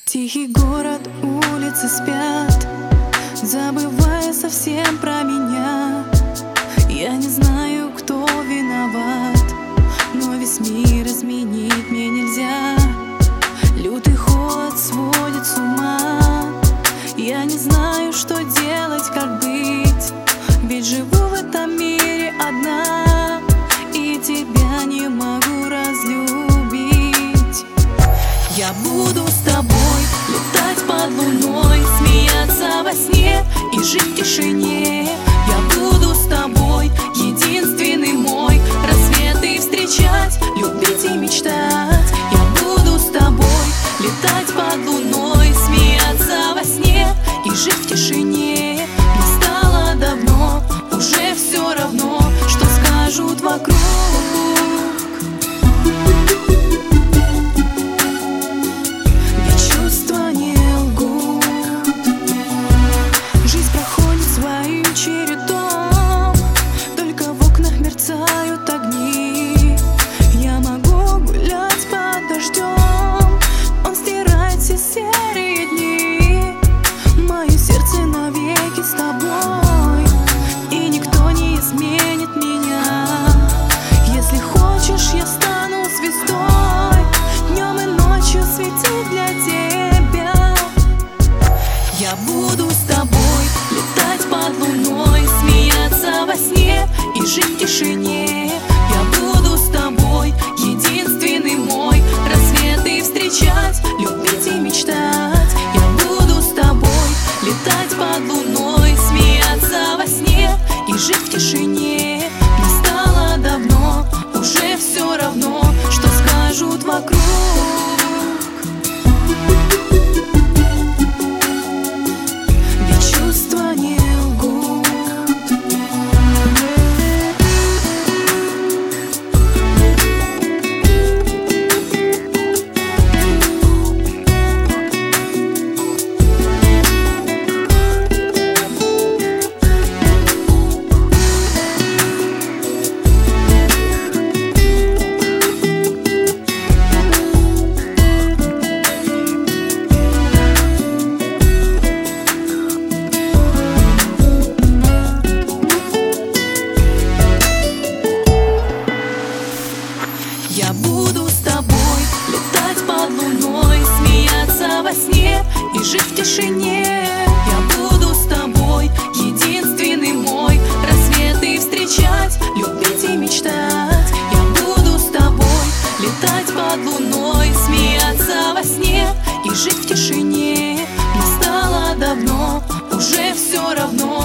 Тихий город, улицы спят, забывая совсем про меня. Я не знаю, кто виноват, но весь мир изменить мне нельзя. Лютый холод сводит с ума. Я не знаю, что делать, как быть, ведь живу в этом мире одна, и тебя не могу разлюбить. Я буду с тобой летать под луной, смеяться во сне и жить в тишине. Я буду с тобой, единственный мой, рассветы встречать, любить и мечтать. Я буду с тобой летать под луной, смеяться во сне и жить в тишине. Мне стало давно уже все равно, что скажут вокруг. Мерцают огни, я могу гулять под дождем, он стирает все серые дни. Мое сердце навеки с тобой, и никто не изменит меня. Если хочешь, я стану звездой, днем и ночью светить для тебя. Я буду с тобой летать под луной, смеяться во сне и жить в тишине. Я буду с тобой, единственный мой, рассветы встречать, любить и мечтать. Я буду с тобой летать под луной, смеяться во сне и жить в тишине. Мне стало давно уже все равно, что скажут вокруг. Я буду с тобой летать под луной, смеяться во сне и жить в тишине. Я буду с тобой, единственный мой, рассветы встречать, любить и мечтать. Я буду с тобой летать под луной, смеяться во сне и жить в тишине. Мне стало давно уже все равно,